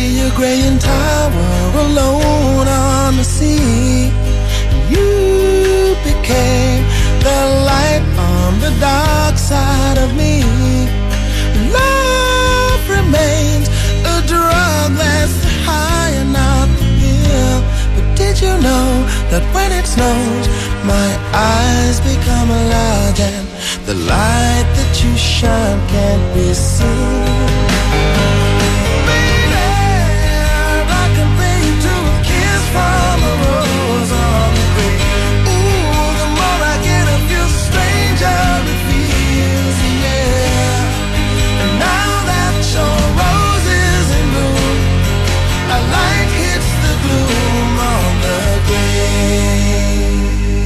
see a graying tower alone on the sea. You became the light on the dark side of me. Love remains a drug that's high and not the pill. But did you know that when it snows, my eyes become large and the light that you shine can't be seen? From a rose on the grave. Ooh, the more I get of you, stranger it feels, yeah. And now that your rose is in bloom, a light hits the gloom on the grave.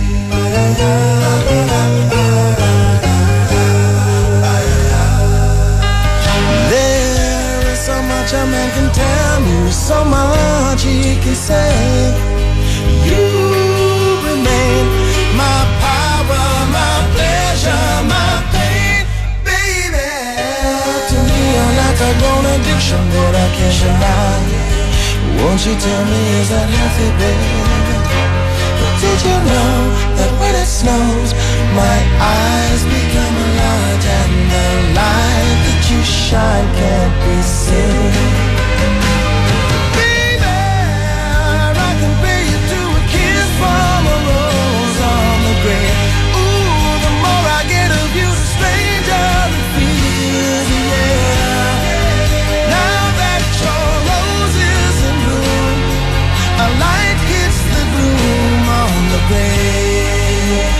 There is so much a man can tell me, so much he can say. You remain my power, my pleasure, my pain, baby. To me, you're like a grown addiction that I can't deny. Won't you tell me, is that healthy, baby? But did you know that when it snows, my eyes become large and the light that you shine can't be seen? From a rose on the grave. Ooh, the more I get of you, the stranger it feels, yeah. Now that your rose is in bloom, a light hits the gloom on the grave.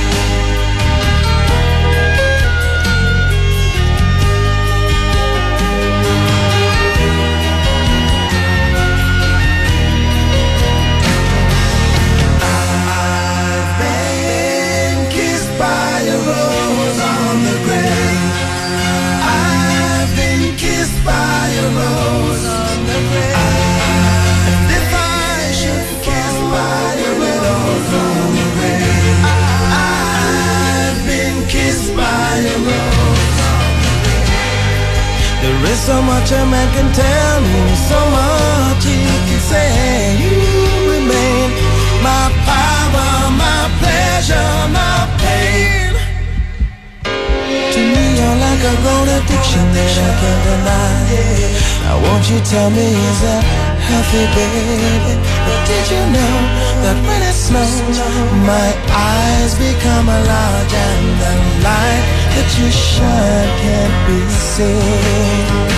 By a rose on the grave. And if I should kiss by a rose on the grave, I've been kissed by a rose on the grave. There is so much a man can tell me, so much he can say. You remain my power, my pleasure, my pain. To me, you're like a grown addiction that I can't deny. Now won't you tell me, is that healthy, baby? But did you know that when it snows, my eyes become large and the light that you shine can't be seen?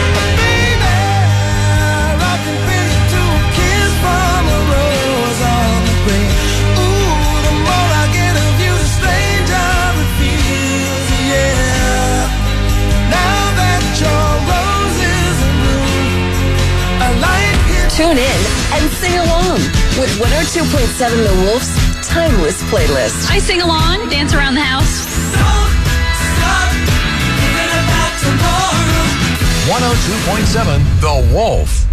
Tune in and sing along with 102.7 The Wolf's Timeless Playlist. I sing along, dance around the house. Don't stop thinking about tomorrow. 102.7 The Wolf.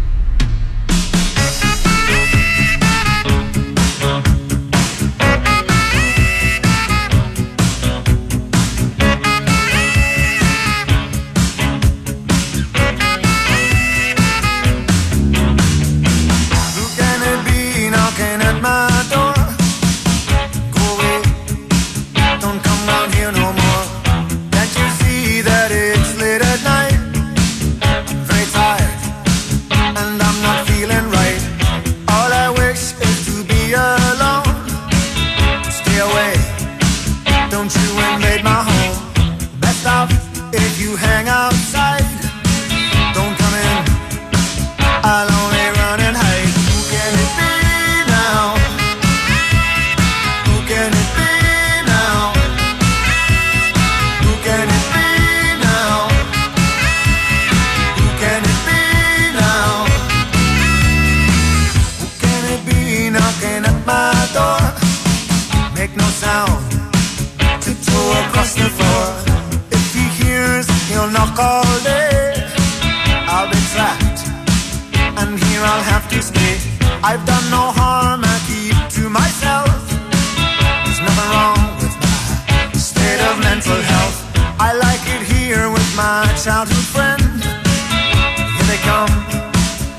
I've done no harm, I keep to myself. There's nothing wrong with my state of mental health. I like it here with my childhood friend. Here they come,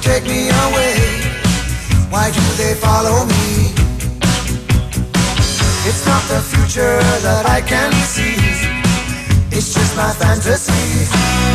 take me away. Why do they follow me? It's not the future that I can see. It's just my fantasy.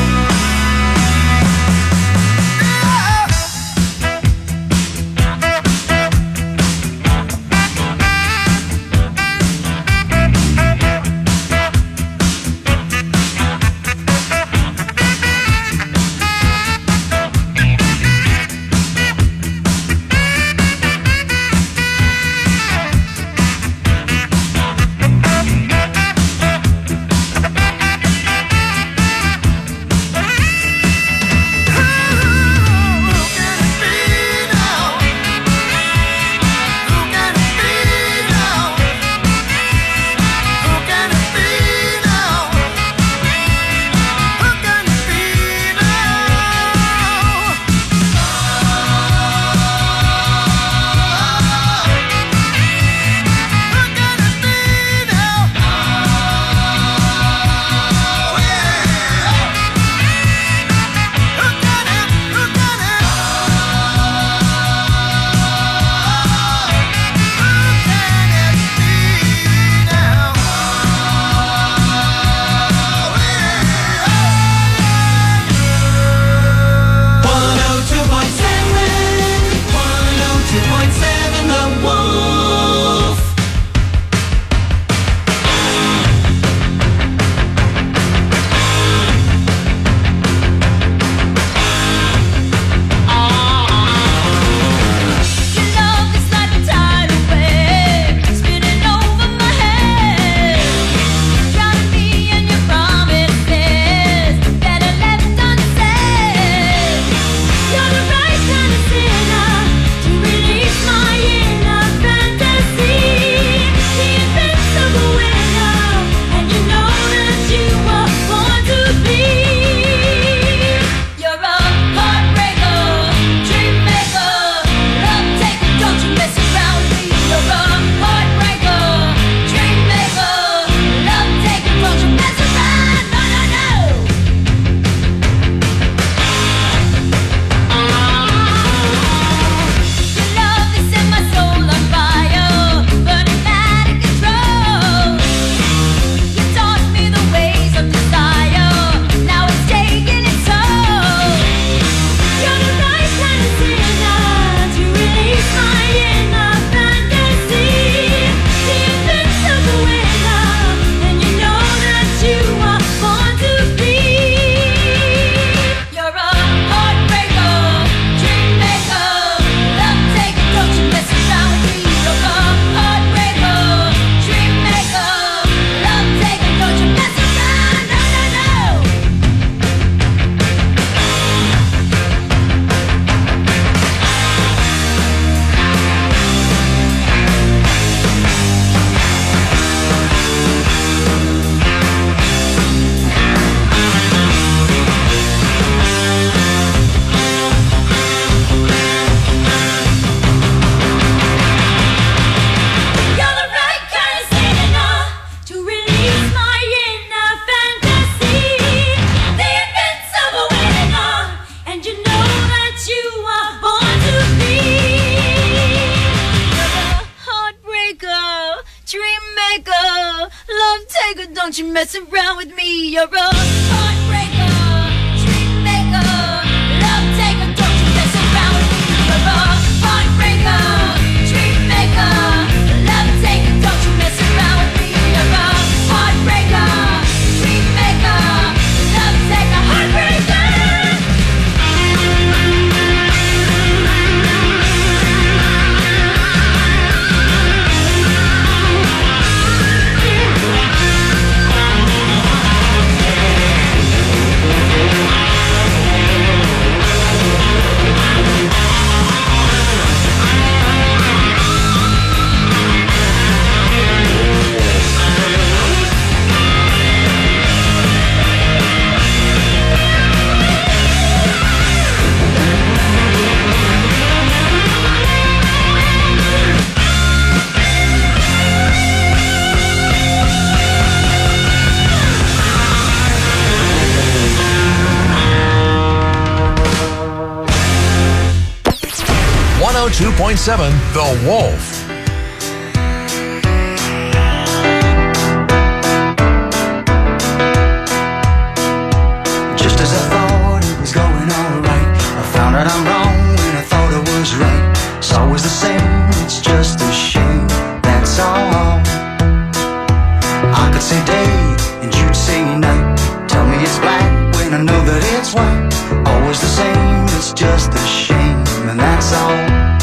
Don't you mess around with me, you're a heartbreaker, dream maker, love taker. Don't you mess around with me, you're a heartbreaker, dream maker, love taker. Don't you mess around with me, you're a heartbreaker, dream maker, love taker, heartbreaker. 102.7 The Wolf. Just as I thought it was going alright, I found out I'm wrong when I thought I was right. It's always the same, it's just a shame, that's all. I could say day and you'd say night. Tell me it's black when I know that it's white. Always the same, it's just a shame, and that's all.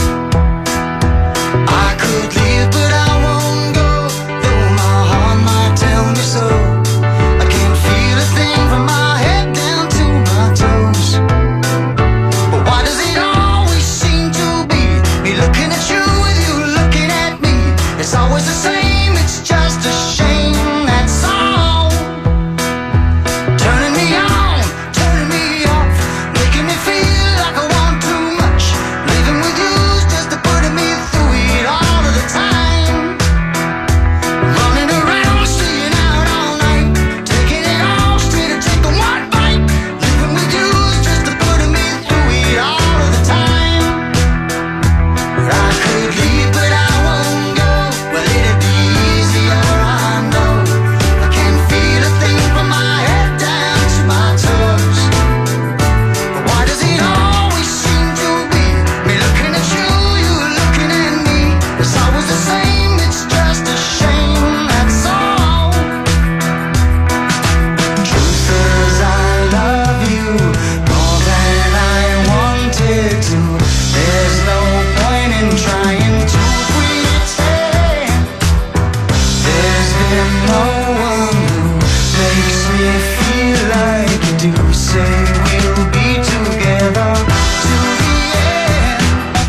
I could leave but I won't go, though my heart might tell me so. I can't feel a thing from my head down to my toes. But why does it always seem to be me looking at you with you looking at me? It's always the same, it's just a shame, that's all. Turning me on, turning me off, making me feel like I want too much. Living with you's just to putting me through it all of the time. Running around, staying out all night, taking it all straight to take the one bite. Living with you's just to putting me through it all of the time. I could leave but I won't go. Well, it'd be easier, I know. I can't feel a thing from my head down to my toes. But why does it always seem to be me looking at you, you looking at me? It's always the same, it's just a shame, that's all. Truth is I love you more than I wanted to. There's no point in trying to pretend. There's been no one who makes me feel like you do. Say we'll be together to the end.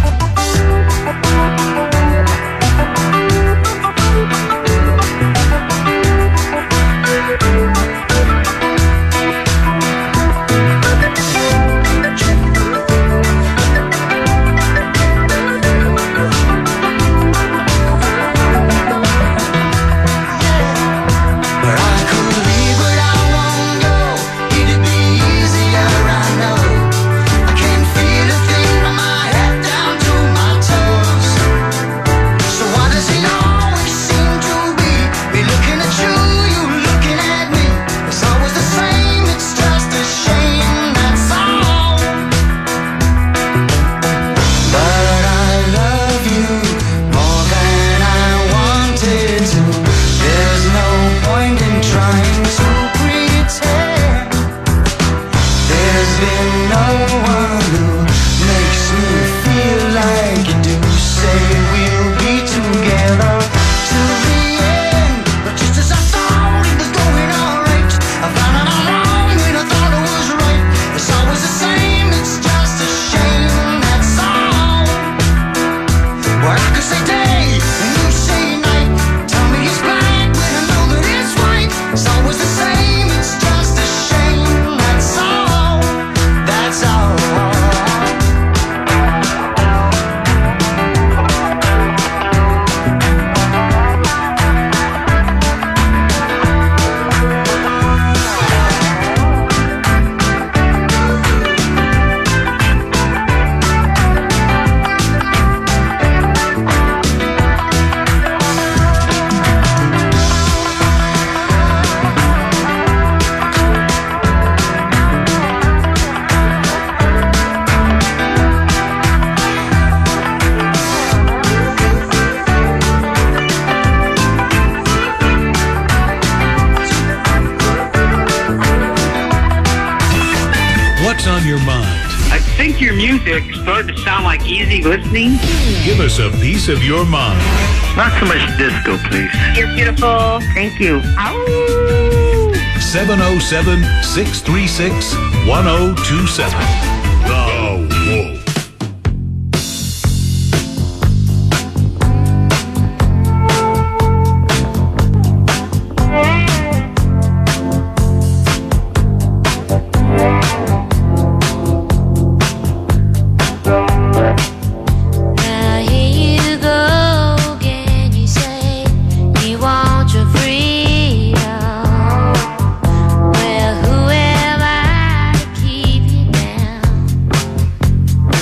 But I could leave but I won't go. It'd be easier, I know. I can't feel a thing from my head down to my toes. So why does it always seem to be me looking at you, you looking at me? It's always the same, it's just a shame, that's all. But I love you more than I wanted to. There's no point in trying to pretend. There's been no one who makes me feel like you do. Say we'll be together to the end. But just as I thought it was going alright, I found out I'm wrong when I thought I was right. It's always the same, it's just a shame, that's all. Well, I could say day and you say night. Tell me it's black when I know that it's white. It's always the same, it's just a shame, that's all. That's all. What's on your mind? I think your music started to sound like easy listening. Give us a piece of your mind. Not so much disco, please. You're beautiful. Thank you. 707-636-1027. The Wolf. Now here you go again. You say you want your freedom. Well, who am I to keep you down?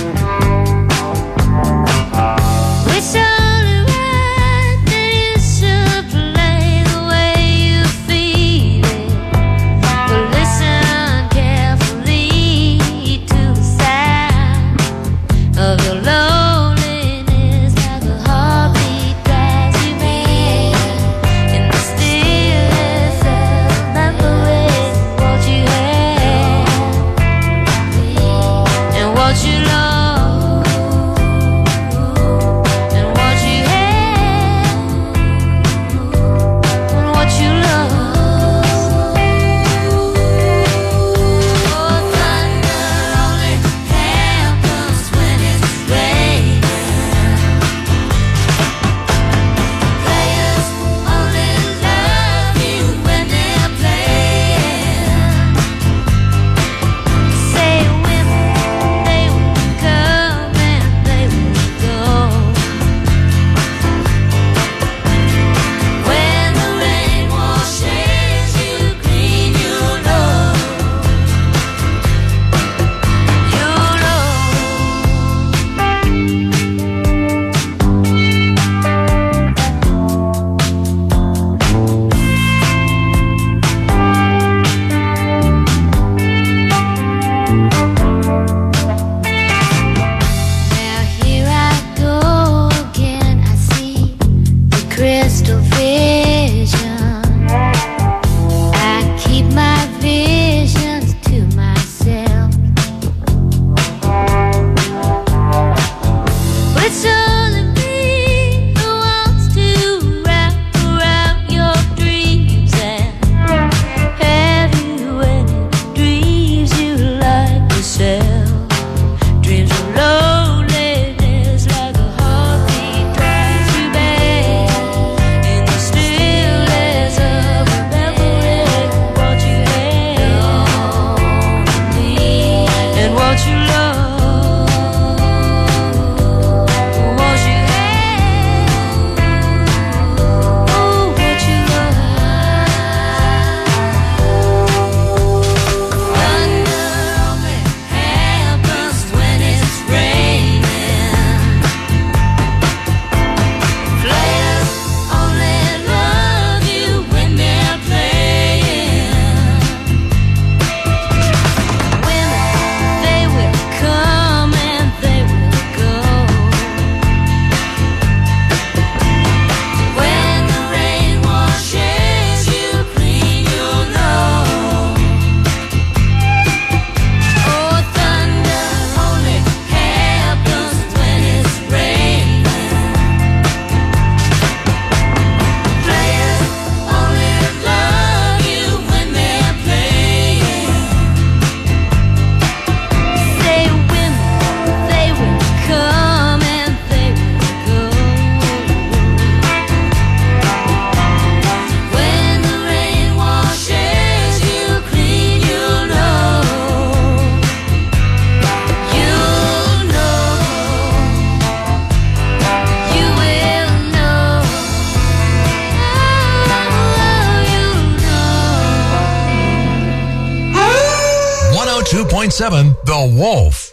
102.7 The Wolf.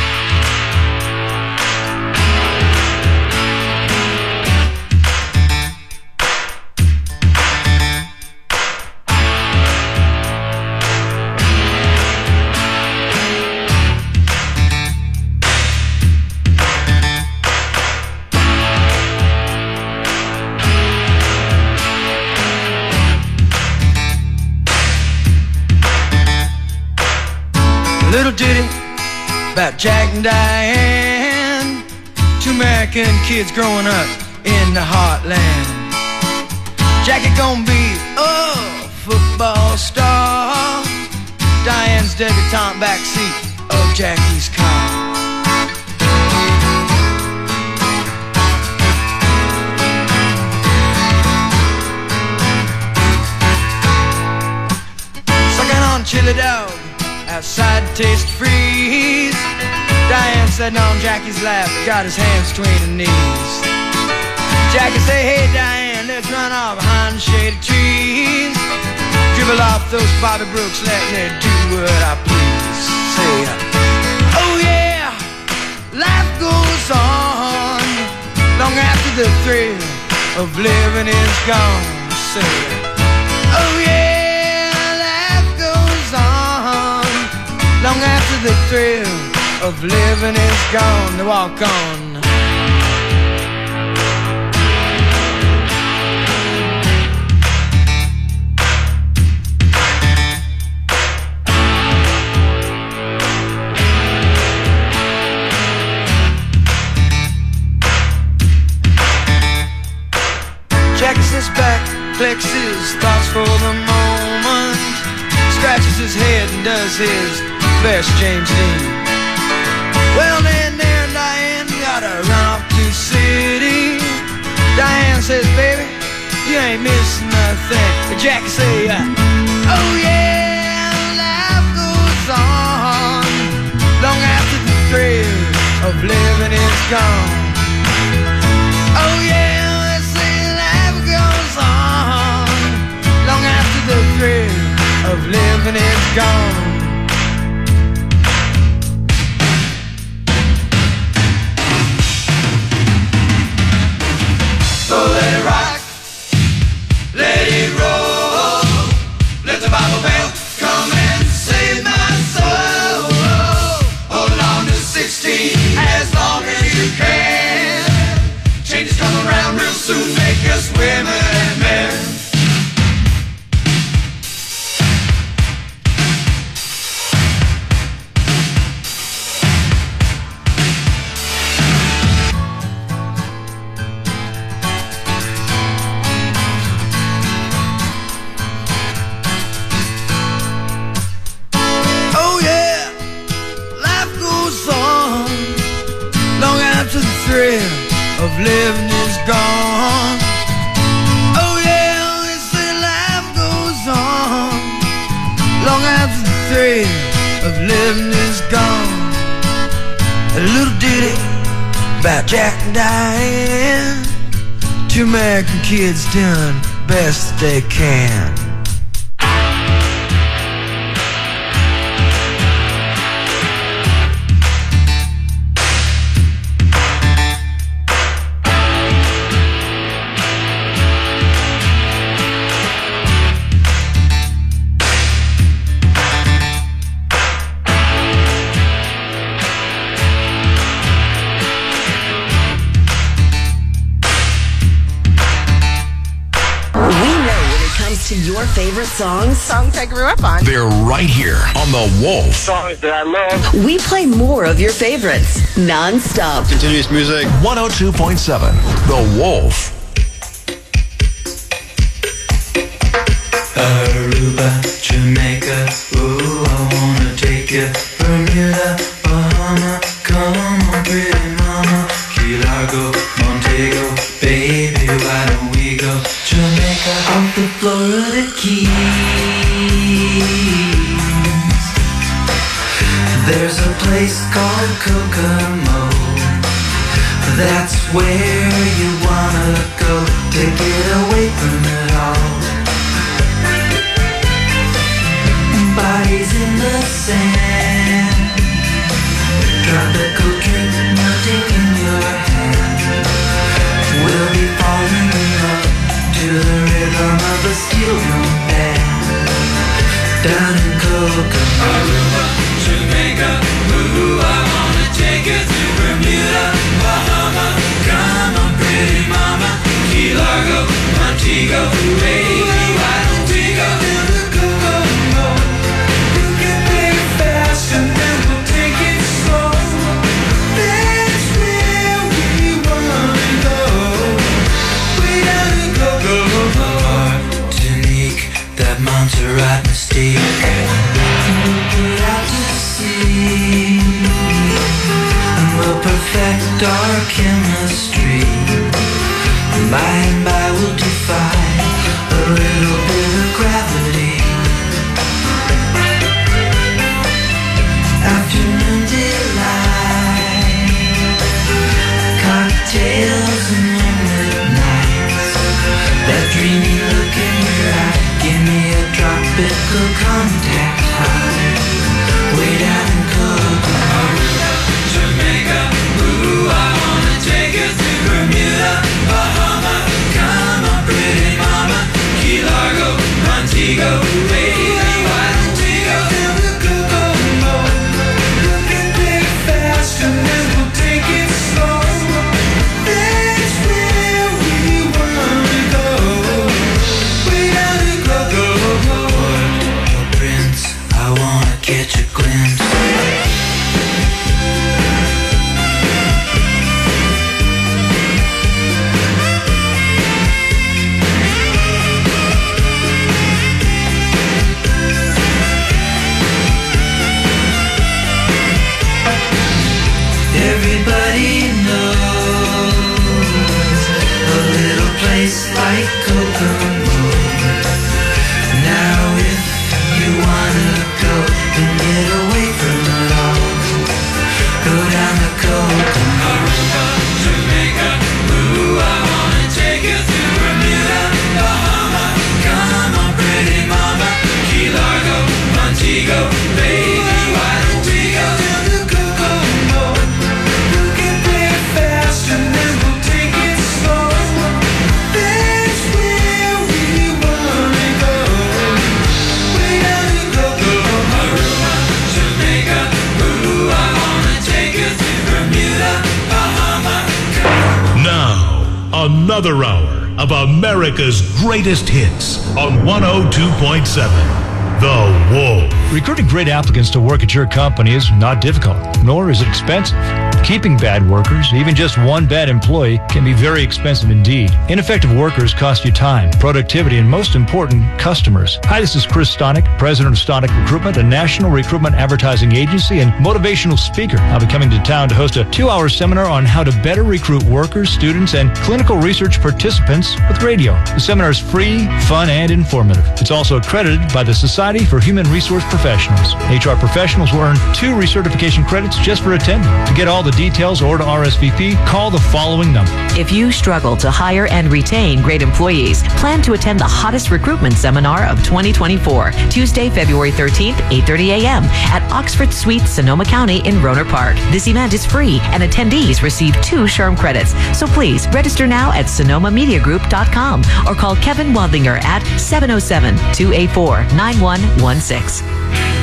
Little ditty about Jack and Diane, two American kids growing up in the heartland. Jackie gonna be a football star, Diane's debutante backseat of Jackie's car. Sucking on chili dog outside Taste Freeze, Diane sitting on Jackie's lap, got his hands between her knees. Jackie say, hey Diane, let's run off behind the shady trees, dribble off those Bobby Brooks, let me do what I please. Say, oh yeah, life goes on long after the thrill of living is gone. Say, oh yeah, long after the thrill of living is gone. To walk on. Jackie sits back, collects his thoughts for the moment, scratches his head and does his best James Dean. Well, then there Diane gotta run off to the city. Diane says, baby, you ain't missing nothing. But Jackie say, oh yeah, life goes on long after the thrill of living is gone. Oh yeah, they say life goes on long after the thrill of living is gone. So let it rock, let it roll, let the Bible bell come and save my soul. Hold on to 16 as long as you can. Changes come around real soon, make us women and men. Thrill of living is gone. Oh yeah, they say life goes on long after the thrill of living is gone. A little ditty about Jack and Diane, two American kids doing best they can. To your favorite songs I grew up on. They're right here on The Wolf. Songs that I love. we play more of your favorites non-stop. Continuous music. 102.7 The Wolf. Aruba, Jamaica, ooh, I wanna take you. Bermuda, Bahama, come on, pretty mama. Key Largo, Montego, baby, why don't we go? Jamaica, off the Florida Keys. There's a place called Kokomo. That's where you wanna go to get away from it all. Bodies in the sand, tropical drink melting in your hand. We'll be falling in love to the rhythm of a steel drum band. Down in Kokomo, Aruba, Jamaica, ooh, I wanna take you to Bermuda, Bahama. Come on, pretty mama, Key Largo, Montego, baby, why don't we go to the Kokomo? You can play fast and then we'll take it slow. That's where we wanna go. Way down in Kokomo, Martinique, that Montserrat mystique. We'll get out to sea and we'll perfect our chemistry. By and by we'll defy a little bit of gravity. Afternoon delight, cocktails and moonlit nights. That dreamy look in your eye, give me a tropical contact high. Way down in Kokomo, Jamaica, ooh, I wanna take you to Bermuda, Bahama. Come on, pretty mama, Key Largo, Montego, baby, why don't we go to the Kokomo? You can play fast and then we'll take it slow. That's where we wanna go. Way down in Kokomo, oh, Prince, I wanna catch a glimpse. Everybody knows a little place like Kokomo. Now if you wanna go and get away from it all, go down to Kokomo, Aruba, Jamaica, ooh, I wanna take you to Bermuda, Bahama. Come on, pretty mama, Key Largo, Montego, baby, why don't we go to the Kokomo? You can play fast and then we'll take it slow. That's where we wanna go. Way down in Kokomo, Aruba, Jamaica, ooh, I wanna take you to Bermuda, Bahama. Now, another hour of America's greatest hits on 102.7 The Wolf. Recruiting great applicants to work at your company is not difficult, nor is it expensive. Keeping bad workers, even just one bad employee, can be very expensive indeed. Ineffective workers cost you time, productivity, and most important, customers. Hi, this is Chris Stonick, president of Stonick Recruitment, a national recruitment advertising agency and motivational speaker. I'll be coming to town to host a 2-hour seminar on how to better recruit workers, students, and clinical research participants with radio. The seminar is free, fun, and informative. It's also accredited by the Society for Human Resource Professionals. HR professionals will earn 2 recertification credits just for attending. To get all the details or to RSVP, call the following number. If you struggle to hire and retain great employees, plan to attend the hottest recruitment seminar of 2024, Tuesday, February 13th, 8:30 a.m. at Oxford Suite, Sonoma County in Rohnert Park. This event is free and attendees receive 2 SHRM credits. So please register now at sonomamediagroup.com or call Kevin Wadlinger at 707-284-9116.